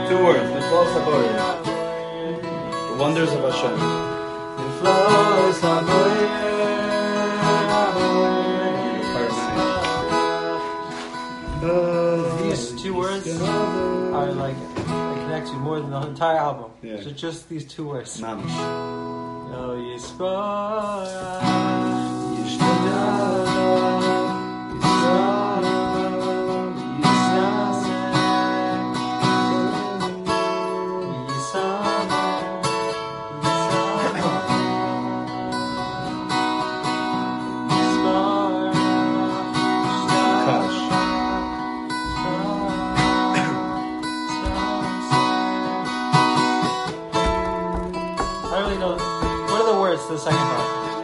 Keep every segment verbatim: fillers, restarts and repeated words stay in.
Two words. Niflo Saboyer. The wonders of Hashem. Niflo Saboyer. Uh, these two words are like they connect you more than the entire album. Yeah. So just these two words. Mamish. Oh, Yisparach, Yishtada, the second part.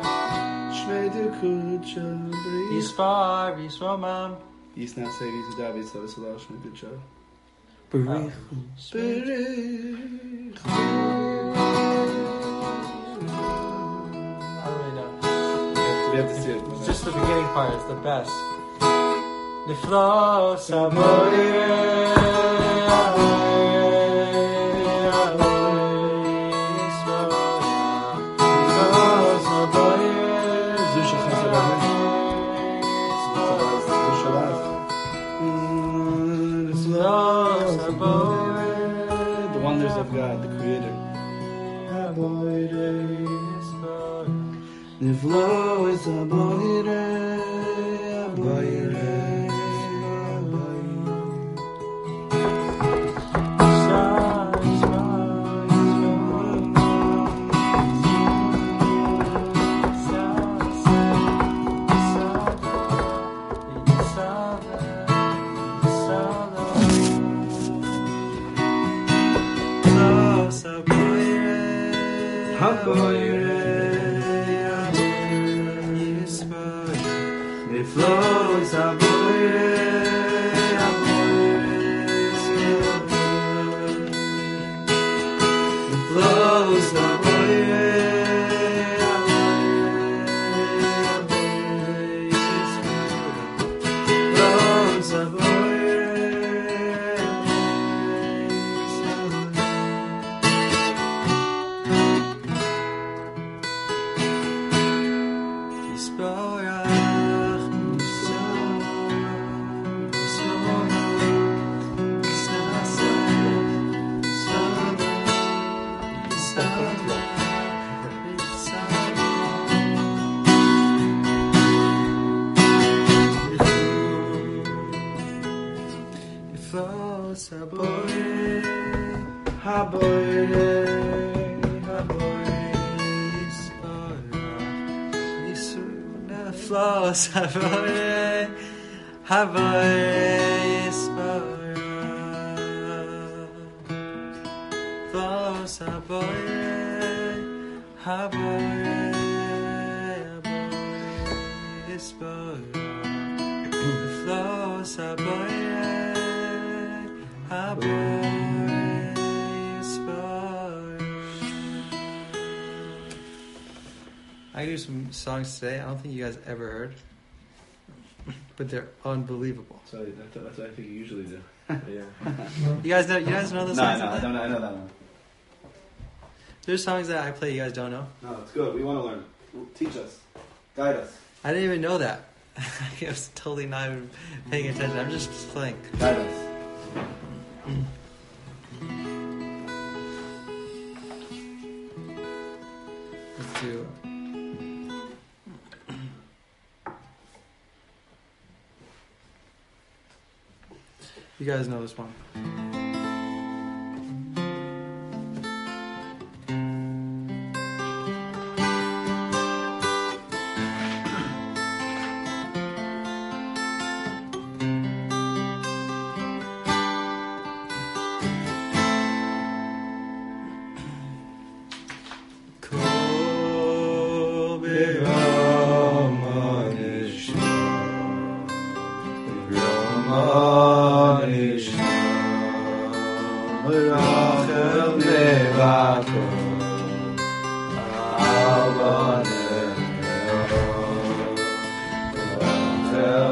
Yispar, Yisromam. Yisnat Sev Yisadav Yisrael Yisrael Shmei good job. Berich. Berich. I don't really know. We have to see it. Just the beginning part is the best. Niflo Saboyer. The wonders of God, the Creator. Niflo Saboyer. Saboyer, Haboyer, Saboyer, Saboyer, Haboyer, Saboyer, Saboyer, Haboyer, I do some songs today I don't think you guys ever heard, but they're unbelievable. So that's, that's what I think you usually do. Yeah. You guys know? You guys know the no, songs? No, no, I don't know. I know that one. There's songs that I play you guys don't know. No, it's good. We want to learn. Teach us. Guide us. I didn't even know that. I was totally not even paying attention. I'm just playing. Guide us. Let's do. You guys know this one.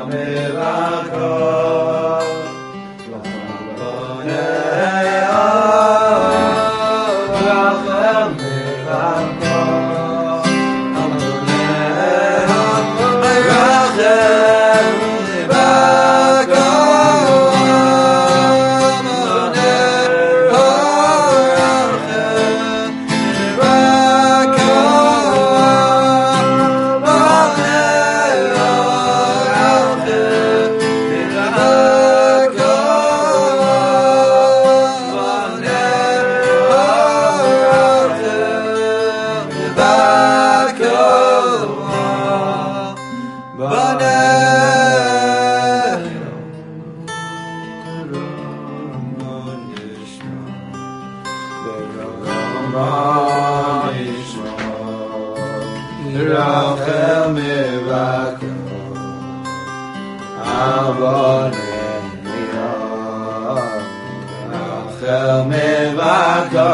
Oh Rachel mevako Avonei Rachel mevako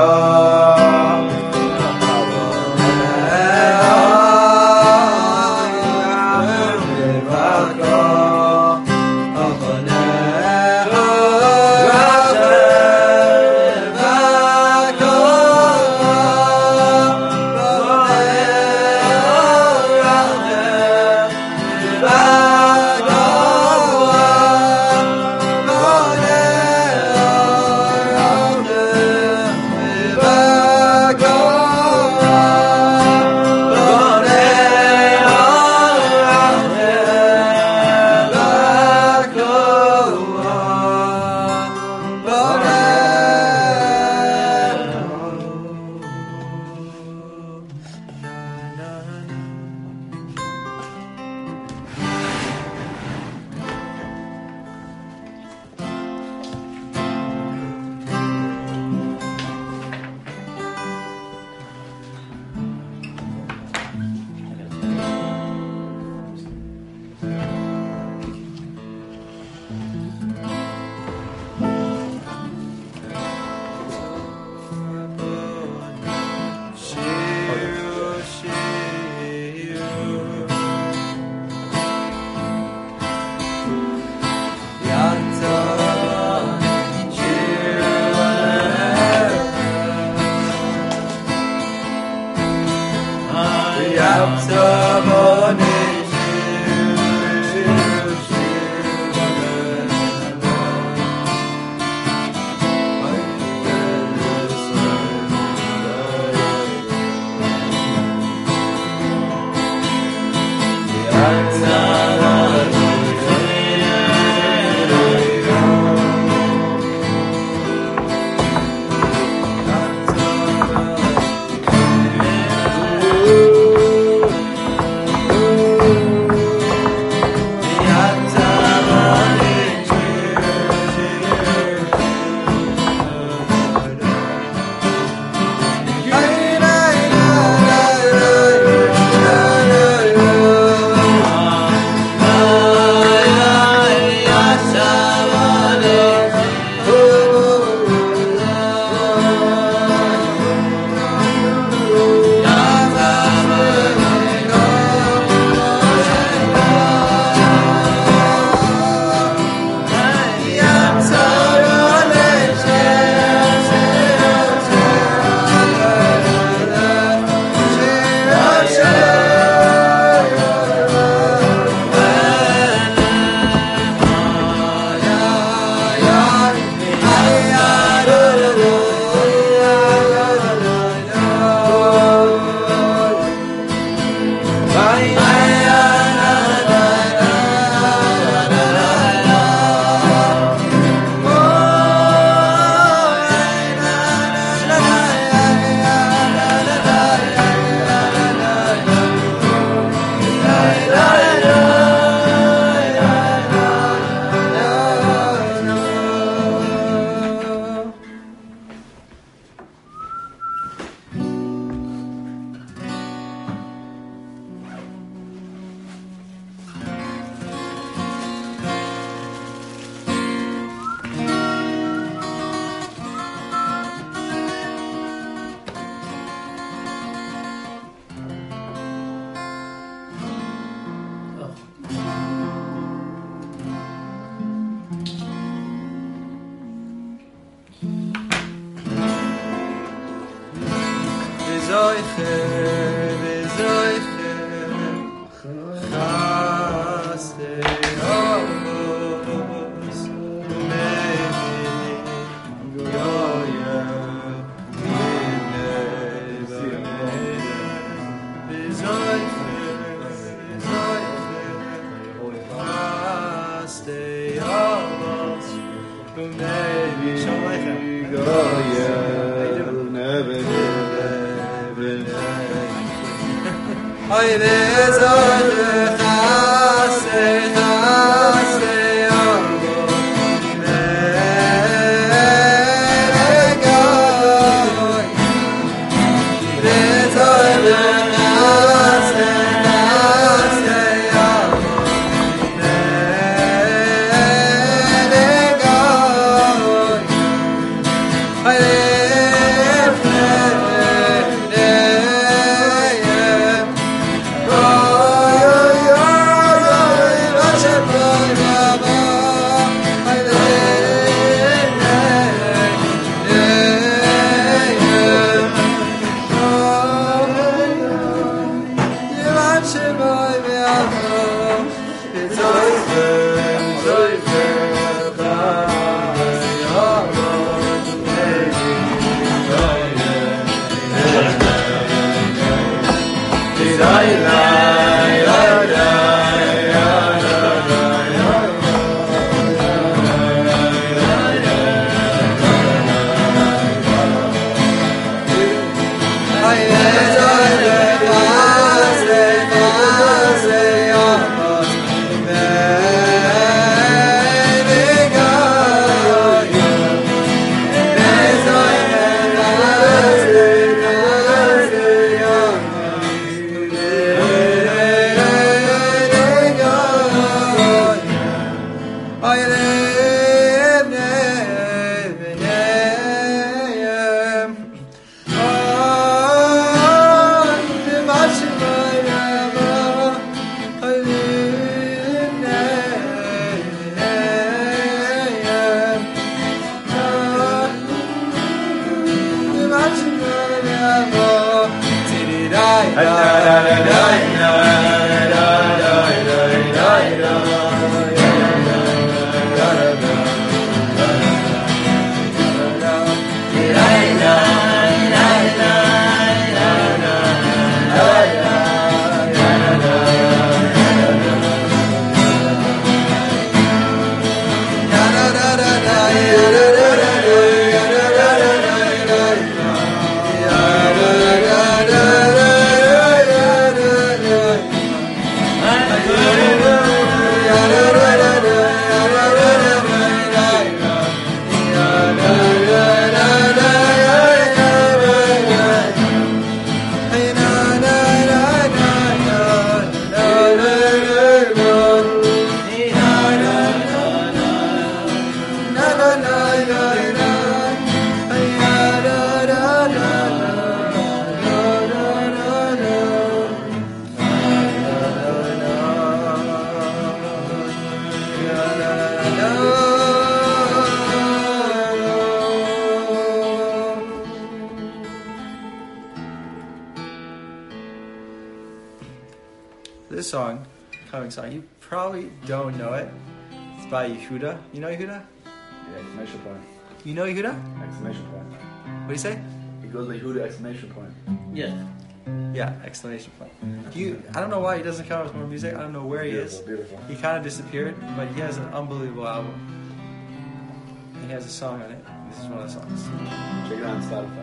This song, coming song, you probably don't know it. It's by Yehuda. You know Yehuda? Yeah, exclamation point. You know Yehuda? Exclamation point. What do you say? It goes like Yehuda exclamation point. Yeah. Yeah, exclamation point. You, I don't know why he doesn't come out with more music. I don't know where he Beautiful, is. beautiful. He kind of disappeared, but he has an unbelievable album. He has a song on it. This is one of the songs. Check it out on Spotify.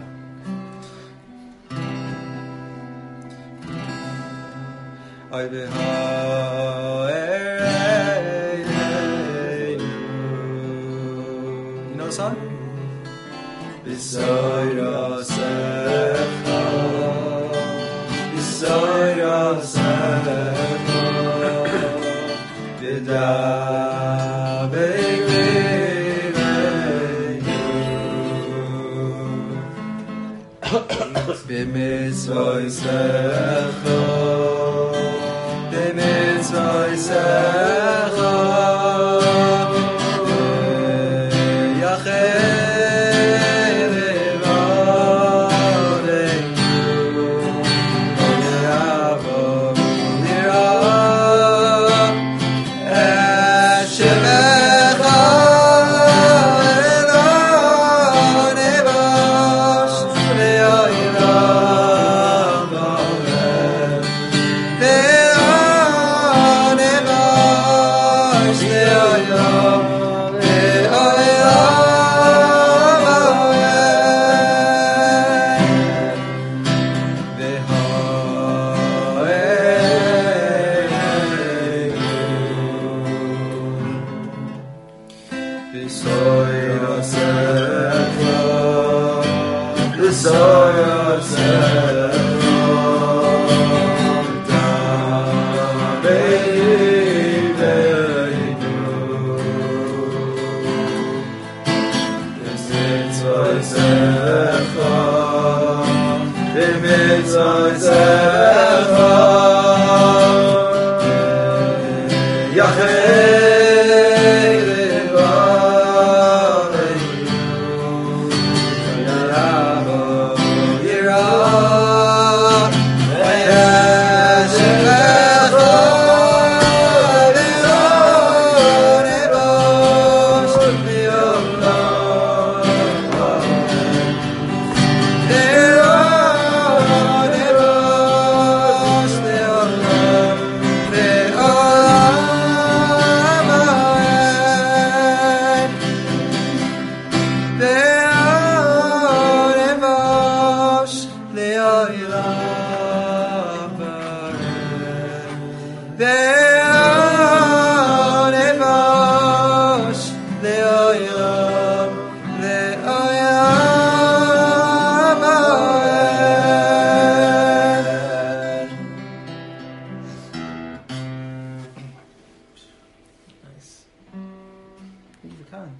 I be You know the song? Beside yourself, beside yourself, Vida baby, b'mitzvah secha, b'mitzvah secha, yachel evadeinu, yavo lira, et shemecha elon evash le'olam amen. Le'olam evash le'olam, le'olam amen. B'soy yosecha, b'soy yosecha, b'dabeinu, b'mitzvah secha, b'mitzvah secha, yachel evadeinu, yavo yira, v'yashemecha elon evash le'olam amen. Le'olam evash le'olam, le'olam amen. Le'olam evash le'olam amen. Le'olam evash le'olam, le'olam amen. Nice. Thank you for coming.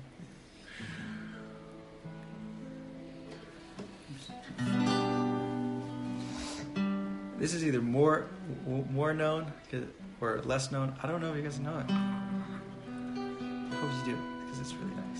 This is either more more known or less known. I don't know if you guys know it. I hope you do, because it's really nice.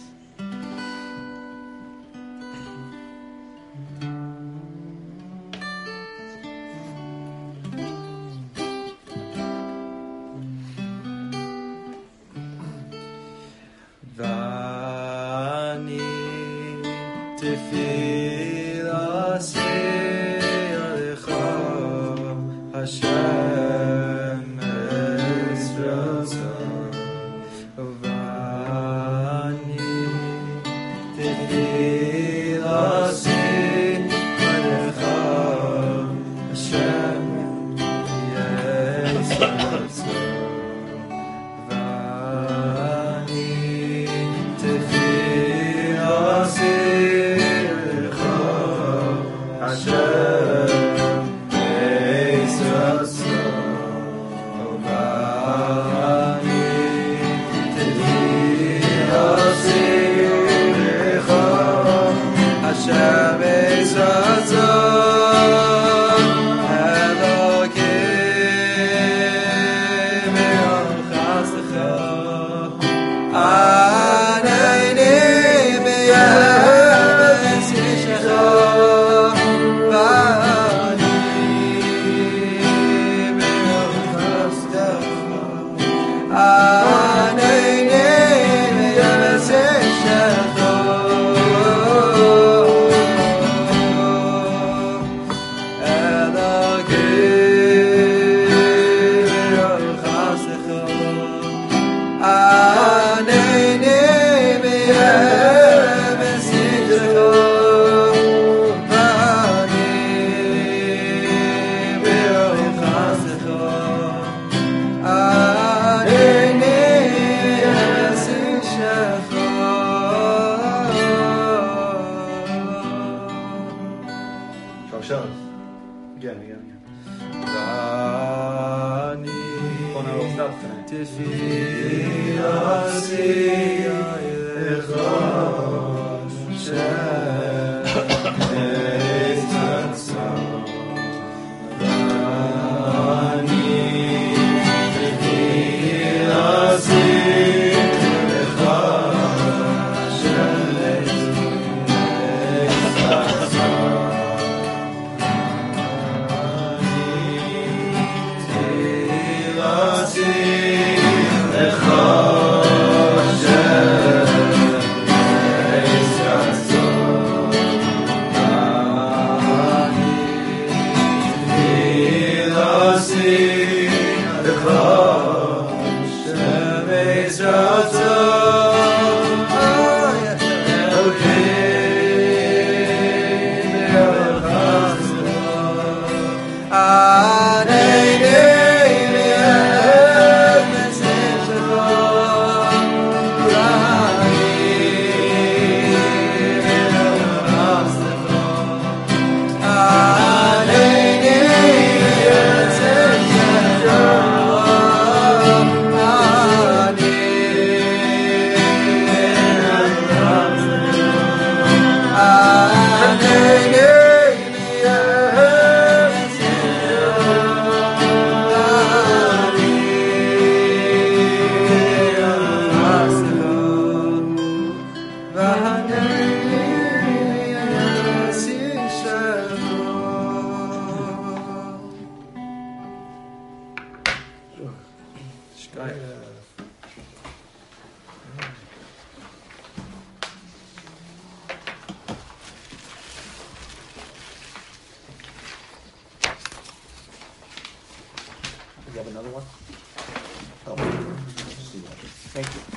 Again, again, again. Oh no, it's not tonight. You have another one? Oh, thank you.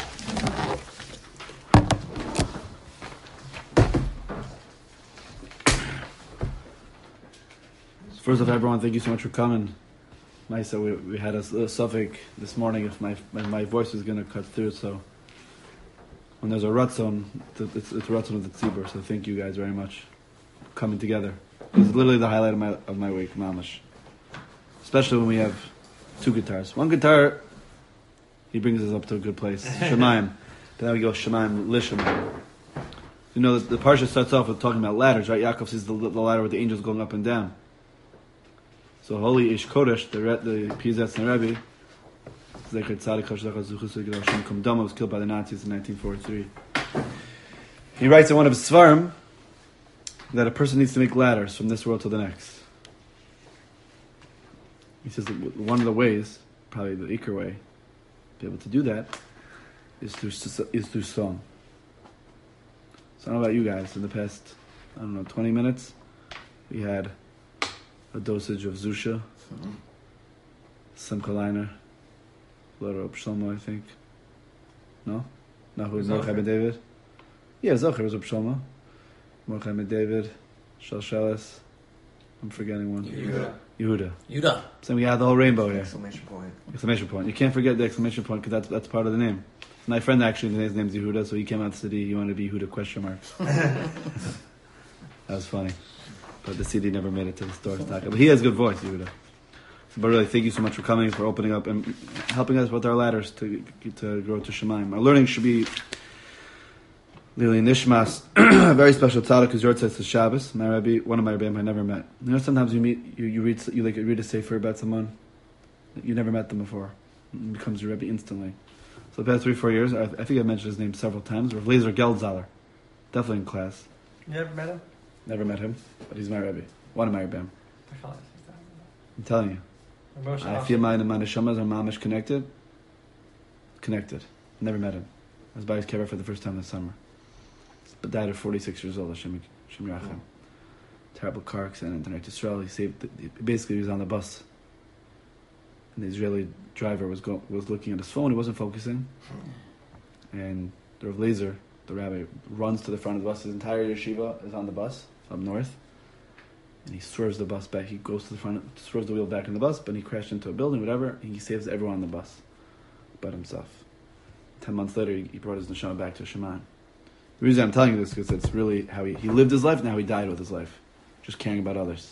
First off, everyone, thank you so much for coming. Nice that we, we had a, a suffix this morning if my my, my voice is going to cut through, so when there's a ratzon, it's, it's a ratzon of the tzibur, so thank you guys very much for coming together. It's literally the highlight of my of my week, mamash. Especially when we have two guitars. One guitar, he brings us up to a good place, Shemaim. But then we go Shemaim, Lishamayim. You know, the, the parsha starts off with talking about ladders, right? Yaakov sees the, the ladder with the angels going up and down. So Holy Ish Kodesh, the the Pizatz and the Rebbe, Zecher Tzadik HaShdach HaZuchus HaGedol Shem Kum Dama, was killed by the Nazis in nineteen forty-three. He writes in one of his Svarim that a person needs to make ladders from this world to the next. He says that one of the ways, probably the Iker way, to be able to do that, is through is through song. So I don't know about you guys. In the past, I don't know, twenty minutes, we had a dosage of Zusha, Mhm. Simcha Liner, Loro Pshalma, I think. No? No, who was Zocher. Mordechai ben David? Yeah, Zocher was a Pshalma. Mordechai ben David, Shalshelis. I'm forgetting one. Yehuda. Yehuda. Yuda. So we had the whole rainbow here. Exclamation point. Exclamation point. You can't forget the exclamation point because that's that's part of the name. My friend actually, his name's Yehuda, so he came out to the city. He wanted to be Yehuda question mark. That was funny. But the C D never made it to the store. But he has good voice, Yehuda. But really, thank you so much for coming, for opening up and helping us with our ladders to to grow to Shemaim. Our learning should be Lili Nishmas, a very special tzaddik whose yard says to Shabbos. My Rebbe, one of my Rebbeim I never met. You know, sometimes you meet, you, you read, you like read a sefer about someone that you never met them before. It becomes your Rebbe instantly. So the past three, four years, I, I think I mentioned his name several times. Rav Lezer Geldzaler, definitely in class. You ever met him? Never met him, but he's my Rebbe. One of my Rebbeim. I feel like he's that. I'm telling you. Or Moshe I Hoffman. feel mine and my neshamas are mamish connected. Connected. Never met him. I was by his kever for the first time this summer. But died at forty-six years old. Hashem Hashem Yirachem. Terrible car accident in Israel. He saved. The, basically, he was on the bus, and the Israeli driver was go, was looking at his phone. He wasn't focusing, and the Rav Lezer, the rabbi, runs to the front of the bus. His entire yeshiva is on the bus up north. And he swerves the bus back. He goes to the front, swerves the wheel back in the bus, but he crashed into a building, whatever, and he saves everyone on the bus but himself. Ten months later, he, he brought his neshama back to Shemaim. The reason I'm telling you this is because it's really how he, he lived his life and how he died with his life. Just caring about others.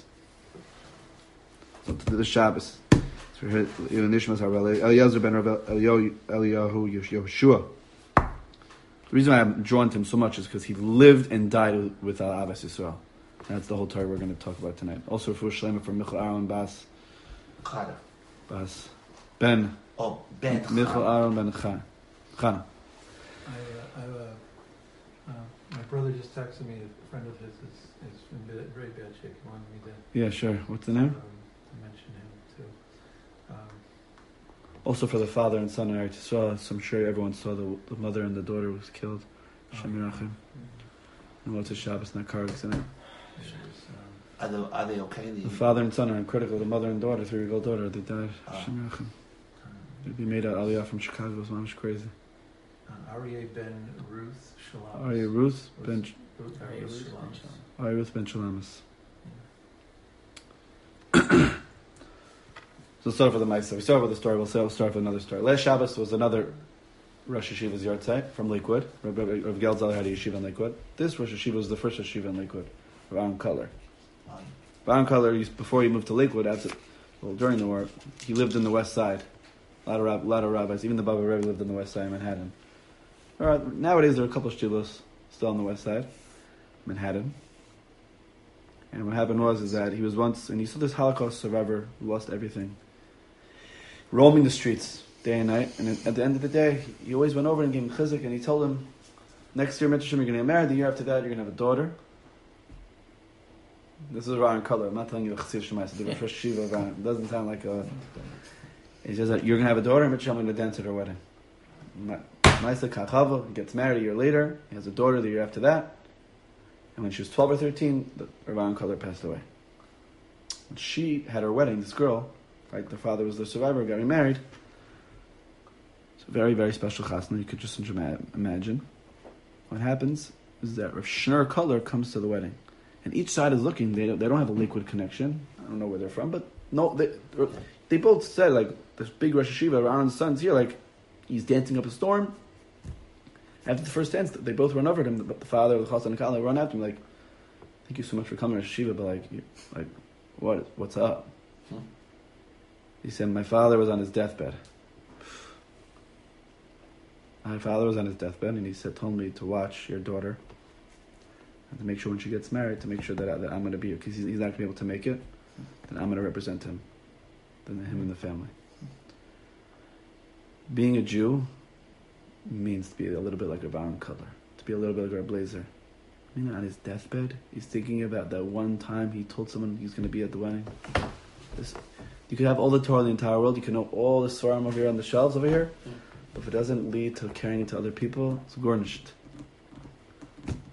So to the Shabbos. So here, Nishmas Eliezer ben Rav Eliyahu Yehoshua. The reason why I'm drawn to him so much is because he lived and died with, with Al Abbas Yisrael. That's the whole Torah we're going to talk about tonight. Also for Shlema for Michal Aaron Bas. Chada. Bas. Ben. Oh, Ben. Michal Aaron Ben Chana. Chana. I, uh, I have a, uh, my brother just texted me, a friend of his is, is in bad, very bad shape. He wanted me to, Yeah, sure. What's the um, name? to mention him too. Um, Also for the father and son in Eretz Yisrael. So I'm sure everyone saw the, the mother and the daughter was killed. Shem Yirachem. And what's a Shabbos in that car accident? she was, um, Are they, are they okay? The, The father and son are critical. The mother and daughter, three-year-old daughter, they died. Ah. Shem Yirachem. um, He made an aliyah from Chicago. It was mamish crazy. uh, Aryeh ben Ruth Shalamas. Aryeh Ruth ben Ruth, Aryeh Aryeh Ruth Shalamas. Aryeh Ruth ben Shalamas. Yeah. So start with the Maisa. We start with the story. We'll say we'll start with another story. Last Shabbos was another Rosh Yeshiva's yard site from Lakewood. Rav Rav Geldzaler had a yeshiva in Lakewood. This Rosh Yeshiva was the first yeshiva in Lakewood. Rav Aaron Cutler. um, Rav Aaron Cutler, used- before he moved to Lakewood, after, well, during the war, he lived in the west side. A lot of, rab- lot of rabbis, even the Baba Rebbe lived in the west side of Manhattan. All right, nowadays there are a couple of shivos still on the west side, Manhattan. And what happened was is that he was once, and he saw this Holocaust survivor who lost everything, roaming the streets day and night. And at the end of the day, he always went over and gave him chizuk, and he told him, next year, Mitzvah, you're going to get married. The year after that, you're going to have a daughter. This is Ryan Color. I'm not telling you the Chassid Shemai. The Rosh Shiva of Ryan. It doesn't sound like a... He says that you're going to have a daughter, and Mitzvah, I'm going to dance at her wedding. Maisa Kachava, he gets married a year later. He has a daughter the year after that. And when she was twelve or thirteen, the Ryan Color passed away. When she had her wedding, this girl, right, the father was the survivor, got remarried. It's a very, very special chasna. You could just imagine. What happens is that Rav Shneur Color comes to the wedding. And each side is looking. They don't, they don't have a liquid connection. I don't know where they're from, but no, they, they both said, like, this big Rosh Hashiva, Aaron's son's here, like, he's dancing up a storm. After the first dance, they both run over to him. The, the father, the Chassan and Kala, run after him, like, thank you so much for coming, Rosh Hashiva, but, like, you, like, what, what's up? Hmm. He said, my father was on his deathbed. My father was on his deathbed, and he said, told me to watch your daughter, and to make sure when she gets married, to make sure that, I, that I'm going to be here, because he's, he's not going to be able to make it, then I'm going to represent him, then him and the family. Being a Jew means to be a little bit like a Aaron Cutler, to be a little bit like a Blazer. I mean, on his deathbed, he's thinking about that one time he told someone he's going to be at the wedding. This, you could have all the Torah in the entire world, you can know all the Svarim over here on the shelves over here, but if it doesn't lead to carrying it to other people, it's garnished.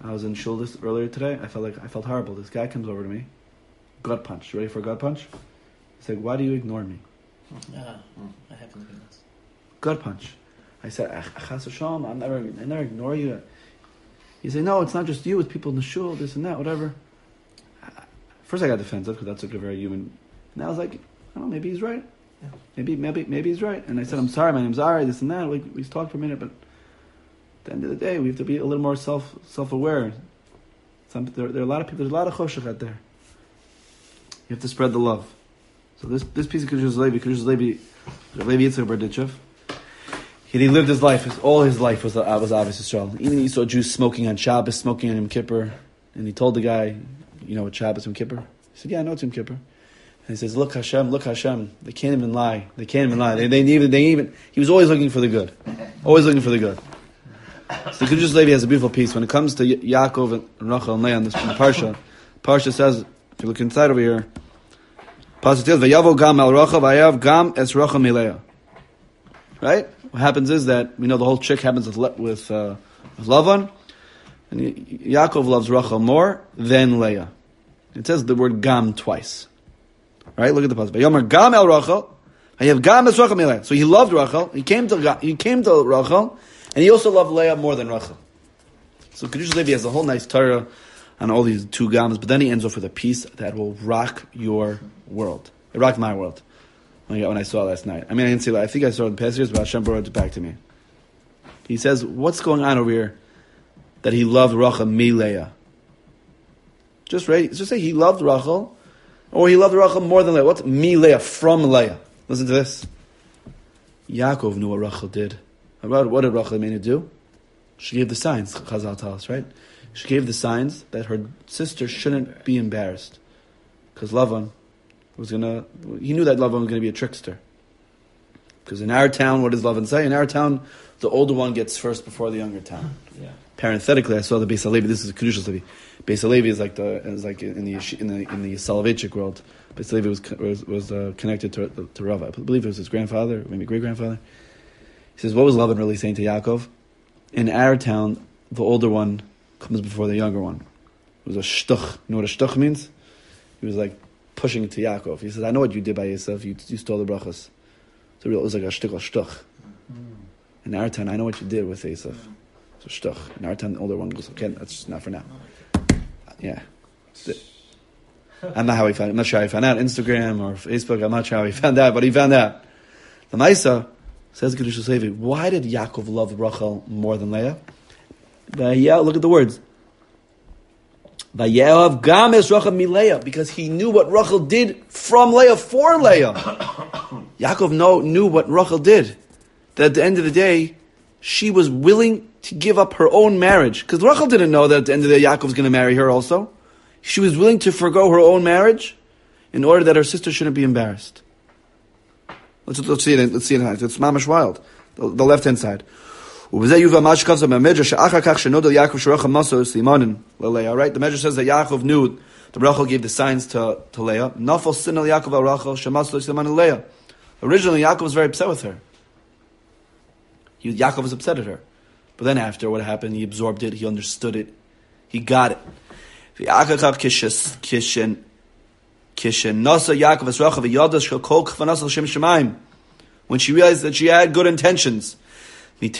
I was in shul this earlier today. I felt like I felt horrible. This guy comes over to me, gut punch. You ready for a gut punch? He's like, "Why do you ignore me?" Ah, I happen to be this. Gut punch. I said, "Chas v'shalom, I'm never, I never ignore you." He said, "No, it's not just you. It's people in the shul, this and that, whatever." First, I got defensive because that's like a very human. And I was like, "Oh, maybe he's right. Yeah. Maybe, maybe, maybe he's right." And I said, "I'm sorry. My name's Ari. This and that." We we talked for a minute, but at the end of the day, we have to be a little more self self aware. Some there, there are a lot of people. There's a lot of choshech out there. You have to spread the love. So this this piece of Kedushas Levi, Kedushas Levi, Levi Yitzchak Berditchev, he, he lived his life. His, all his life was uh, was Ahavas Yisrael. Even he saw Jews smoking on Shabbos, smoking on Yom Kippur, and he told the guy, "You know what Shabbos Yom Kippur?" He said, "Yeah, I know it's Yom Kippur." And he says, "Look Hashem, look Hashem. They can't even lie. They can't even lie. They they even they even." He was always looking for the good, always looking for the good. So the Kedushas Levi has a beautiful piece when it comes to y- Yaakov and Rachel and Leah in this in the parsha. Parsha says, if you look inside over here, Pasuk says, "Vayavo gam al Rachel, vayav gam es Rachel mileah." Right? What happens is that we know the whole trick happens with Le- with, uh, with Lavan, and y- Yaakov loves Rachel more than Leah. It says the word gam twice. Right? Look at the pasuk. Vayomer gam el Rachel, vayav gam es Rachel mileah. So he loved Rachel. He came to Ga- he came to Rachel, and he also loved Leah more than Rachel. So Kedushas Levi has a whole nice Torah on all these two gams, but then he ends off with a piece that will rock your world. It rocked my world when I, when I saw it last night. I mean, I didn't see it. I think I saw it in the past years, but Hashem brought it back to me. He says, what's going on over here that he loved Rachel mi Leah? Just right, just say he loved Rachel, or he loved Rachel more than Leah. What's mi Leah, from Leah? Listen to this. Yaakov knew what Rachel did. What did Rachel mean to do? She gave the signs, Chazal tells us, right? She gave the signs that her sister shouldn't be embarrassed. Because Lavan was going to... He knew that Lavan was going to be a trickster. Because in our town, what does Lavan say? In our town, the older one gets first before the younger town. Yeah. Parenthetically, I saw the Beis HaLevi. This is Kedushas Levi. Beis HaLevi is like the is like in the in the in the Soloveitchik world. Beis HaLevi was was, was uh, connected to to Rav. I believe it was his grandfather, maybe great grandfather. He says, what was Lavan really saying to Yaakov? In our town, the older one comes before the younger one. It was a shtuch. You know what a shtuch means? He was like pushing to Yaakov. He says, I know what you did by yourself. You, you stole the brachas. So it was like a shtuch, a shtuch. In our town, I know what you did with Esav. It's a shtuch. In our town, the older one goes, okay, that's just not for now. Yeah. I'm not how he found. I'm not sure how he found out. Instagram or Facebook. I'm not sure how he found out, but he found out. The Maisa says Kedushas Levi, why did Yaakov love Rachel more than Leah? Yeah, look at the words. Vayehav gam es Rachel mi Leah, because he knew what Rachel did from Leah for Leah. Yaakov know, knew what Rachel did. That at the end of the day, she was willing to give up her own marriage. Because Rachel didn't know that at the end of the day, Yaakov was going to marry her also. She was willing to forgo her own marriage in order that her sister shouldn't be embarrassed. Let's, let's see it. Let's see it. It's mamash wild. The, the left hand side. Right? The Medrash says that Yaakov knew that Rachel gave the signs to, to Leah. Originally, Yaakov was very upset with her. He, Yaakov was upset at her. But then after what happened, he absorbed it, he understood it, he got it. When she realized that she had good intentions. Right?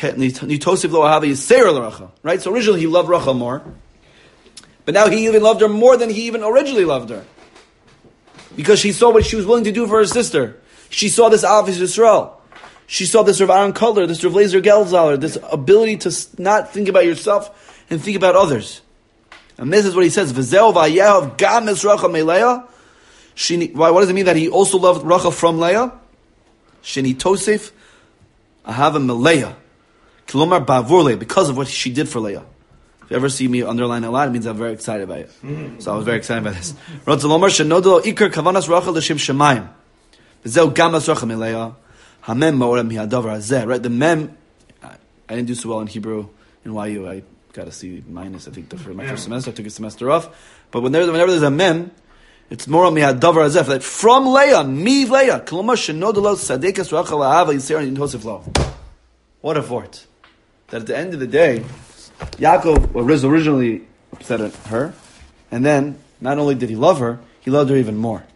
So originally he loved Rachel more. But now he even loved her more than he even originally loved her. Because she saw what she was willing to do for her sister. She saw this Ahavas Yisrael. She saw this Rav Aaron Kotler, this Rav Lezer Geldzahler, this ability to not think about yourself and think about others. And this is what he says, V'zeu v'ayehav gam es Rachel me Leah. Why, what does it mean that he also loved Rachel from Leah? Sheni tosef ahava me Leah. Kilomar bavur Leah, because of what she did for Leah. If you ever see me underline a lot, it means I'm very excited by it. Mm-hmm. So I was very excited by this. Ratzalomar shenodo ikar kavanas Rachel l'shem shemayim. V'zeu gam es Rachel me Leah. Hamem ma'orem hi'adavar hazeh. Right, the mem, I, I didn't do so well in Hebrew in Y U. I got a C minus, I think, the, for my first semester. I took a semester off. But whenever, whenever there's a mem, it's more on mi'adavar hazeh. That from Leah, mi Leah. Kilomar shenodolo sadekas Rachel ahava yisera yintosef lo. What a fort. That at the end of the day, Yaakov was originally upset at her. And then, not only did he love her, he loved her even more.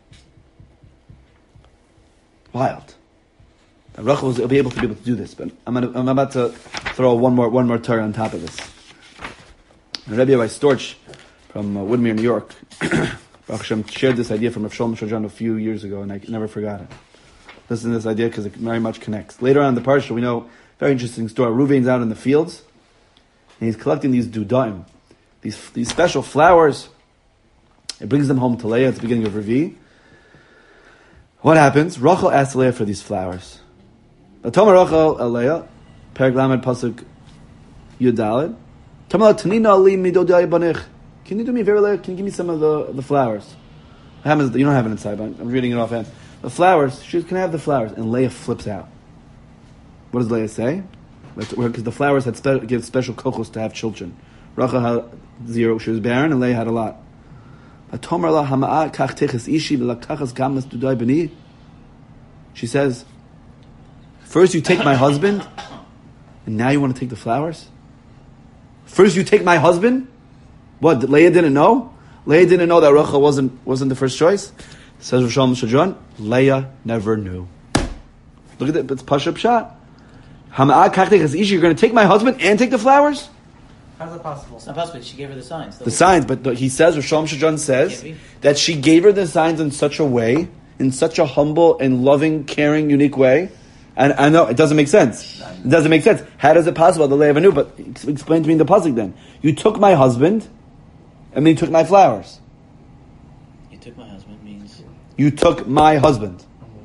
Wild. Now, Rachel will be able to be able to do this, but I'm, gonna, I'm about to throw one more one more Torah on top of this. And Rabbi Yavai Storch from uh, Woodmere, New York, Baruch Hashem, shared this idea from Rav Shalom Shadran a few years ago, and I never forgot it. Listen to this idea because it very much connects. Later on in the parsha, we know very interesting story. Reuven's out in the fields, and he's collecting these dudaim, these these special flowers. He brings them home to Leah at the beginning of Revi. What happens? Rachel asks Leah for these flowers. Atomer Rachel el Leah, Perek Lamed Pasuk Yudalid. Tamala Tanina Ali Midodai Banich. Can you do me a favor, Leah? Can you give me some of the the flowers? What happens? You don't have it inside, but I'm reading it offhand. The flowers. She can I have the flowers, and Leah flips out. What does Leah say? Because the flowers had spe- give special kochos to have children. Rachel had zero; she was barren, and Leah had a lot. She says, first you take my husband, and now you want to take the flowers? First you take my husband? What, Leah didn't know? Leah didn't know that Rachel wasn't wasn't the first choice? Says Rav Shalom Shadran, Leah never knew. Look at it, it's Pashup shot. You're going to take my husband and take the flowers? How's that possible? It's not possible. She gave her the signs. The signs, but the, he says, Rav Shalom Shadran says, that she gave her the signs in such a way, in such a humble and loving, caring, unique way. And I know, it doesn't make sense. It doesn't make sense. How is it possible that Leah ever knew? But explain to me in the pasuk then. You took my husband, and then you took my flowers. You took my husband means... You took my husband.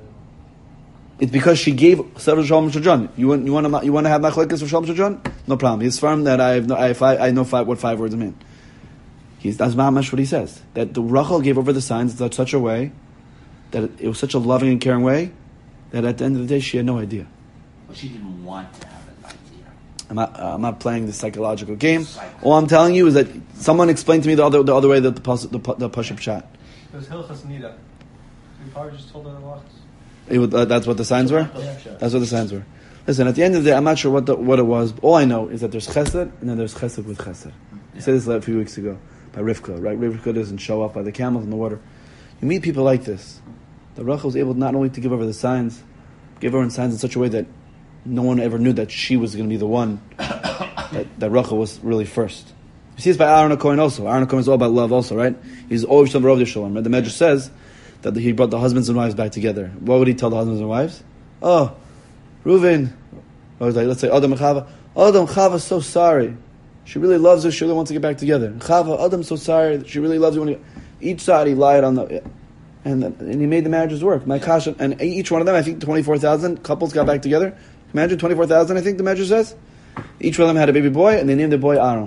It's because she gave several Shalom Shadran. You want you want to you want to have machlekes with Shalom Shadran? No problem. He's firm that I have no, I have five, I know five, what five words mean. He's that's mamash what he says. That the Rachel gave over the signs in such a way that it, it was such a loving and caring way that at the end of the day she had no idea. But she didn't want to have an idea. I'm not uh, I'm not playing the psychological game. All I'm telling you is that someone explained to me the other the other way that the pas, the, the push-up shot. It was Hilchas Nida. We probably just told her the lachas. It was, uh, that's what the signs were? Yeah. That's what the signs were. Listen, at the end of the day, I'm not sure what the, what it was. All I know is that there's chesed, and then there's chesed with chesed. I said this a few weeks ago by Rivka, right? Rivka doesn't show up by the camels in the water. You meet people like this. The Rachel was able not only to give over the signs, give over signs in such a way that no one ever knew that she was going to be the one, that, that Rachel was really first. You see this by Aaron HaKohen also. Aaron HaKohen is all about love also, right? He's always from Rav Yishalom. The Medrash says that he brought the husbands and wives back together. What would he tell the husbands and wives? Oh, Reuven, or like, let's say Adam and Chava. Adam, Chava's so sorry. She really loves you. She really wants to get back together. Chava, Adam's so sorry. She really loves you. Each side he lied on the, and and he made the marriages work. My gosh, and each one of them, I think twenty-four thousand couples got back together. Imagine twenty-four thousand. I think the measure says. Each one of them had a baby boy, and they named the boy Aaron.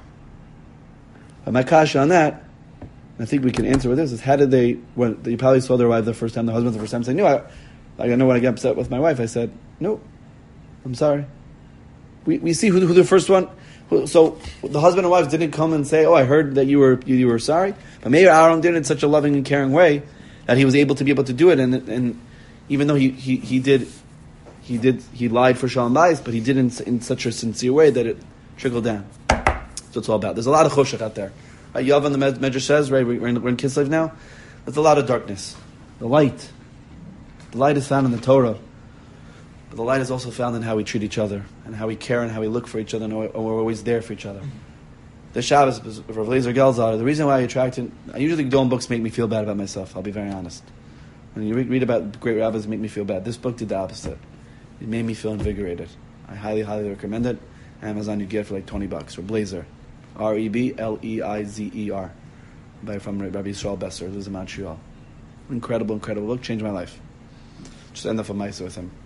But my kasha on that, I think we can answer with this, is how did they, when they probably saw their wife the first time, the husband the first time, say, no, I, like I know when I get upset with my wife, I said, no, I'm sorry. We we see who, who the first one, who, so the husband and wife didn't come and say, oh, I heard that you were you, you were sorry, but maybe Aaron did it in such a loving and caring way that he was able to be able to do it, and and even though he, he, he did, he did, he lied for Shalom Bayis, but he did it in, in such a sincere way that it trickled down. That's what it's all about. There's a lot of choshech out there. Right, Yavan the Medrash says, right, we're in, we're in Kislev now, there's a lot of darkness. The light. The light is found in the Torah. But the light is also found in how we treat each other, and how we care, and how we look for each other, and we're always there for each other. The Shabbos, Rav Lezer Gelzar, the reason why I attracted, I usually Gdon books make me feel bad about myself, I'll be very honest. When you read about great rabbis, it make me feel bad. This book did the opposite. It made me feel invigorated. I highly, highly recommend it. Amazon, you get it for like twenty bucks. Or Blazer. R E B L E I Z E R. By from Rabbi Yisrael Besser, lives in Montreal. Incredible, incredible book. Changed my life. Just end up a mice with him.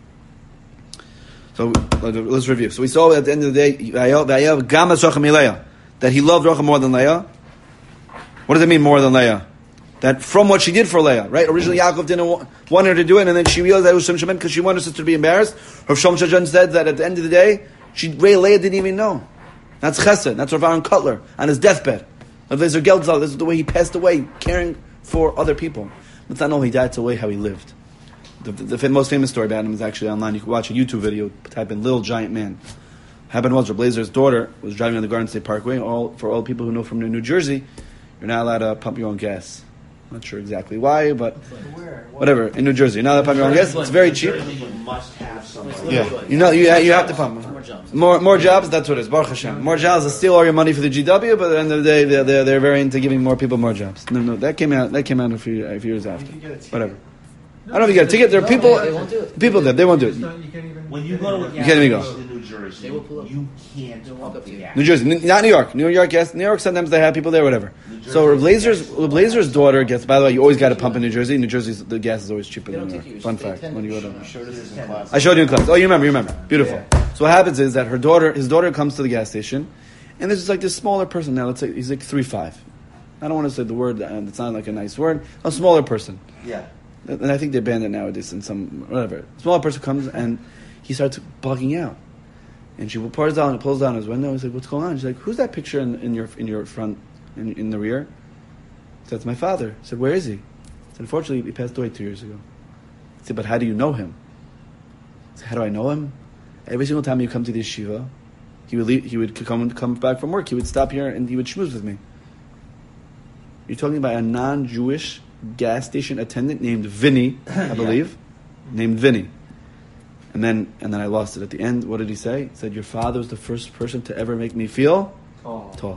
So let's review. So we saw at the end of the day that he loved Rachel more than Leah. What does it mean more than Leah? That from what she did for Leah, right? Originally Yaakov didn't want, want her to do it, and then she realized that it was Shem Shemin because she wanted her sister to be embarrassed. Rav Shalom Shadran said that at the end of the day, she Leah didn't even know. That's chesed. That's Rav Aaron Cutler on his deathbed. Rav Lezer Geldzal, this is the way he passed away, caring for other people. That's not only that, it's the way how he lived. The, the, the most famous story about him is actually online. You can watch a YouTube video, type in Little Giant Man. Happened was, Reb Lazar's daughter was driving on the Garden State Parkway. All for all people who know from New Jersey, you're not allowed to pump your own gas. I'm not sure exactly why, but Where? whatever. In New Jersey, you're not allowed to pump your own gas. It's very cheap. You must have somebody. Yeah, you know, you you have to pump. More jobs. More more jobs. That's what it is. Baruch Hashem. More jobs. They steal all your money for the G W, but at the end of the day, they're they're, they're very into giving more people more jobs. No, no, that came out. That came out a few, a few years after. Whatever. I don't know if you get a ticket. There are people. They won't do it. People there. They won't do It's it. not- you can't even. When you go to a You can't even go. gas station in New Jersey, They will pull up. you can't They'll walk pump up the to you. gas. New Jersey, N- not New York. New York, yes. New York, sometimes they have people there, whatever. So Reb Lazar's, Reb Lazar's daughter gets, by the way, you always got to pump in New Jersey. New Jersey's, the gas is always cheaper They than don't New take York. you. Fun They fact. attend When you you. go to, I'm sure this is in class. I showed you in class. Oh, you remember, you remember. Beautiful. So what happens is that her daughter, his daughter comes to the gas station, and there's like this smaller person now, let's say, he's like three five. I don't want to say the word, and it's not like a nice word. A smaller person. Yeah. And I think they banned it nowadays in some, whatever. Smaller person comes and he starts bugging out. And she pulls down, pulls down his window. He's like, "What's going on?" She's like, "Who's that picture in, in your in your front, in, in the rear?" He said, "That's my father." I said, "Where is he?" He said, "Unfortunately, he passed away two years ago." I said, "But how do you know him?" I said, "How do I know him?" Every single time you come to the yeshiva, he would leave, he would come come back from work. He would stop here and he would schmooze with me. You're talking about a non-Jewish gas station attendant named Vinny, I believe, named Vinny. And then and then I lost it at the end. What did he say? He said, "Your father was the first person to ever make me feel Oh. tall.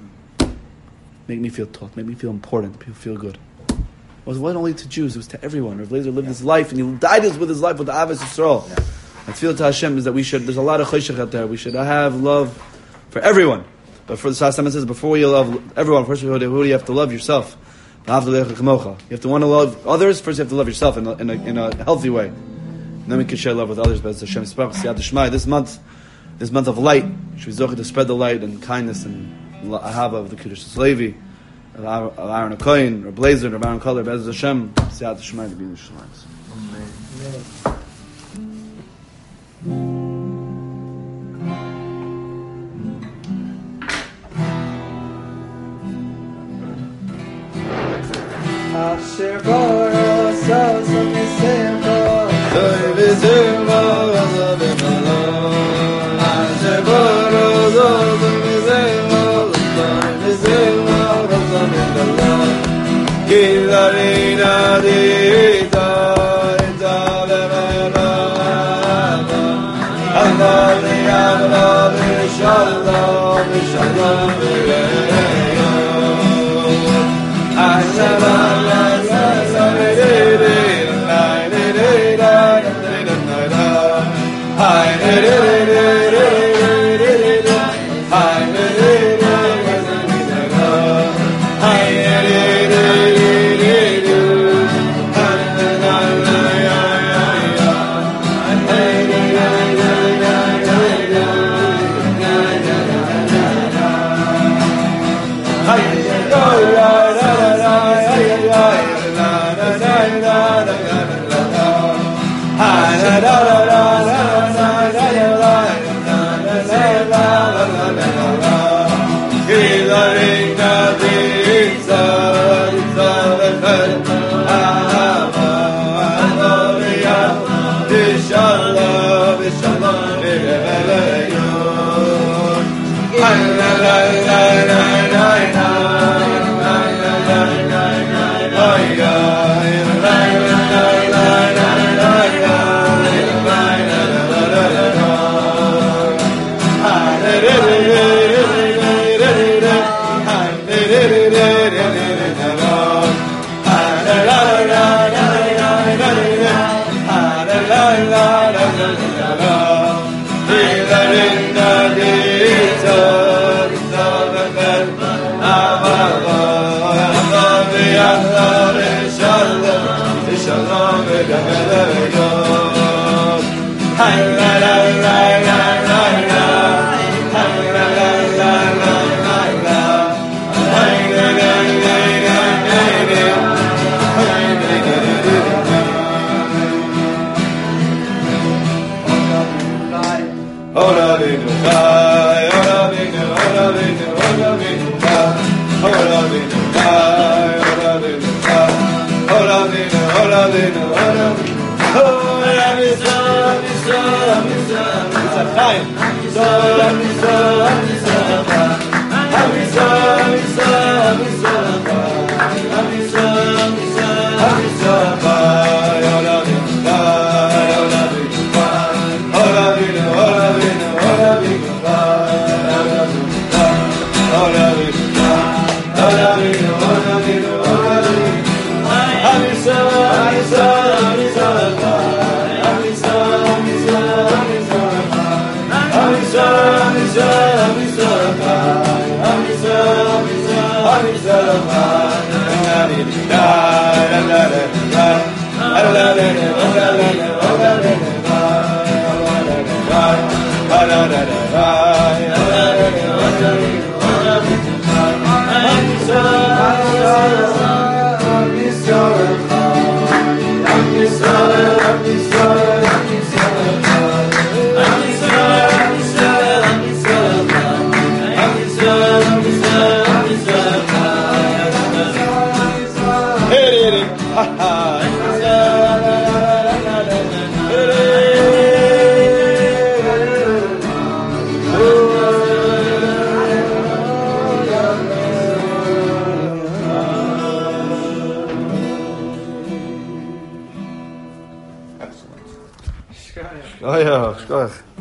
Make me feel tall. Make me feel important. Feel feel good." It was not only to Jews, it was to everyone. Rav Lezer lived his life, and he died with his life with the Avos Yisrael. I feel to Hashem is that we should, there's a lot of cheshach out there. We should have love for everyone. But for the Sassaman says, before you love everyone, first who do you have to love yourself? You have to want to love others, first you have to love yourself in a, in a, in a healthy way. And then we can share love with others. But as Hashem Yisparach, Siyat Shema, this month, this month of light, should we zoche to spread the light and kindness and ahava of the Kiddush Levi, of Aaron HaKoyin, or Blazer, or Aaron Kolor, Bez Hashem, Siyat Shema, to be in the Shemais. Asher bara sasa misemba, Doy vizema, vazav emalon. Asher bara sasa misemba, doy vizema, vazav emalon. Kilarina dita, ita veveva, Amali Amali Shalom, Shalom Veleyo. Oh, Oh yeah,